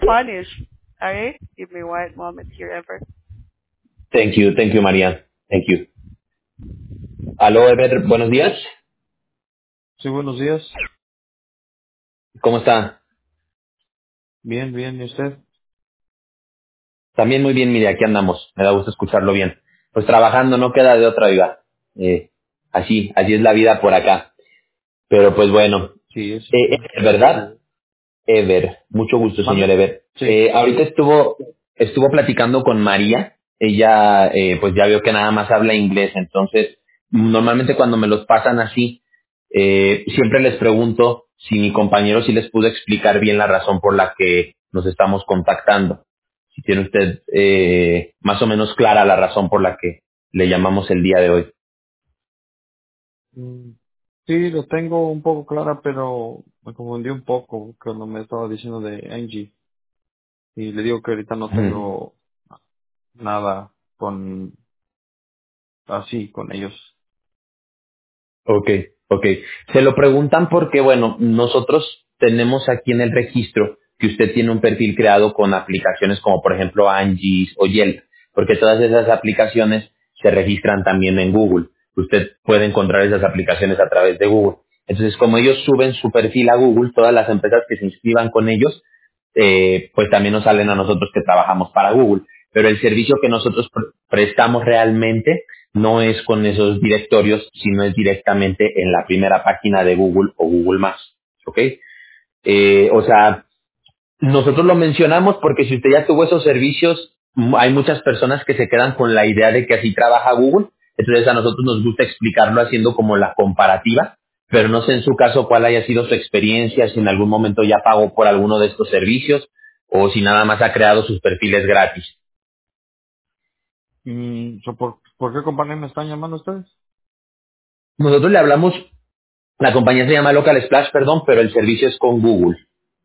Spanish. All right? Give me one moment here, Ever. Thank you, María. Thank you. Aló, Ever, buenos días. Sí, buenos días. ¿Cómo está? Bien, bien, ¿y usted? También muy bien, mire, aquí andamos. Me da gusto escucharlo bien. Pues trabajando, no queda de otra vida. Así es la vida por acá. Pero pues bueno, Sí, eso sí. ¿verdad? Ever, mucho gusto, señor ¿Mande? Ever. Sí. Ahorita estuvo platicando con María. Ella, pues ya veo que nada más habla inglés, entonces normalmente cuando me los pasan así, siempre les pregunto si mi compañero sí les pudo explicar bien la razón por la que nos estamos contactando. Si tiene usted más o menos clara la razón por la que le llamamos el día de hoy. Mm, Sí, lo tengo un poco clara, pero me confundí un poco cuando me estaba diciendo de Angie. Y le digo que ahorita no Ujú. tengo nada con ellos. Ok, ok. Se lo preguntan porque, bueno, nosotros tenemos aquí en el registro que usted tiene un perfil creado con aplicaciones como, por ejemplo, Angie o Yelp, porque todas esas aplicaciones se registran también en Google. Usted puede encontrar esas aplicaciones a través de Google. Entonces, como ellos suben su perfil a Google, todas las empresas que se inscriban con ellos, pues también nos salen a nosotros que trabajamos para Google. Pero el servicio que nosotros prestamos realmente no es con esos directorios, sino es directamente en la primera página de Google o Google Maps, ¿ok? O sea, nosotros lo mencionamos porque si usted ya tuvo esos servicios, hay muchas personas que se quedan con la idea de que así trabaja Google, entonces a nosotros nos gusta explicarlo haciendo como la comparativa, pero no sé en su caso cuál haya sido su experiencia, si en algún momento ya pagó por alguno de estos servicios o si nada más ha creado sus perfiles gratis. ¿Por qué compañía me están llamando ustedes? Nosotros le hablamos, la compañía se llama Local Splash, perdón, pero el servicio es con Google.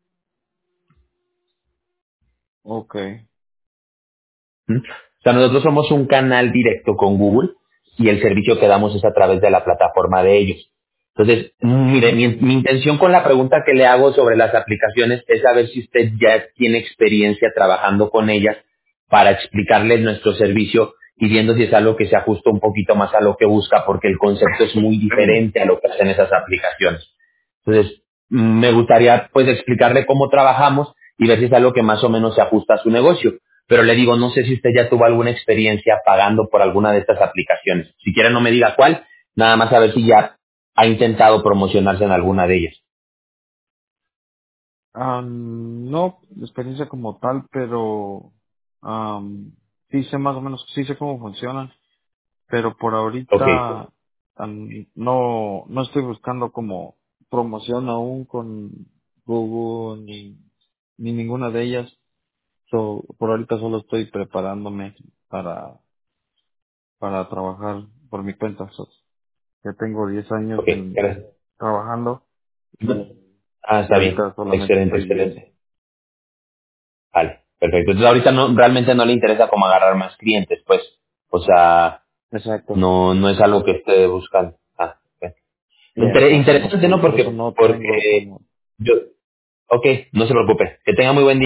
Okay. ¿Mm? O sea, nosotros somos un canal directo con Google y el servicio que damos es a través de la plataforma de ellos. Entonces, mire, mi intención con la pregunta que le hago sobre las aplicaciones es saber si usted ya tiene experiencia trabajando con ellas para explicarles nuestro servicio y viendo si es algo que se ajusta un poquito más a lo que busca, porque el concepto es muy diferente a lo que hacen esas aplicaciones. Entonces, me gustaría pues explicarle cómo trabajamos y ver si es algo que más o menos se ajusta a su negocio. Pero le digo, no sé si usted ya tuvo alguna experiencia pagando por alguna de estas aplicaciones. Si quiere no me diga cuál, nada más a ver si ya ha intentado promocionarse en alguna de ellas. No experiencia como tal, pero sí sé más o menos, sí sé cómo funcionan. Pero por Ok, ahorita no estoy buscando como promoción aún con Google ni ninguna de ellas. Por ahorita solo estoy preparándome para trabajar por mi cuenta. Ya tengo 10 años ok, gracias. trabajando y Está bien, ahorita solamente excelente, estoy viendo. excelente. Vale, perfecto. Entonces ahorita no, realmente no le interesa como agarrar más clientes, pues. O sea, Exacto. no es algo que esté buscando. Ok. Exacto, no, Interesante, ¿no? por eso no tengo Porque como yo, ok, no se preocupe. Que tenga muy buen día.